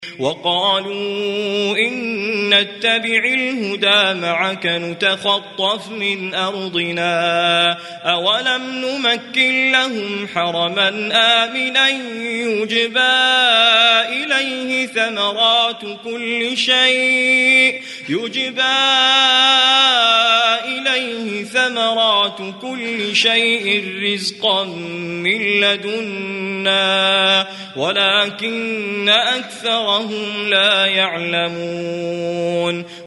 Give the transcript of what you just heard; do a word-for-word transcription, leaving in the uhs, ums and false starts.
وقالوا إن نتبع الهدى معك نتخطف من أرضنا أولم نمكن لهم حرما آمنا يجبى إليه ثمرات كل شيء يجبى إليه ثمرات كل شيء رزقا من لدنا ولكن أكثرهم لا يعلمون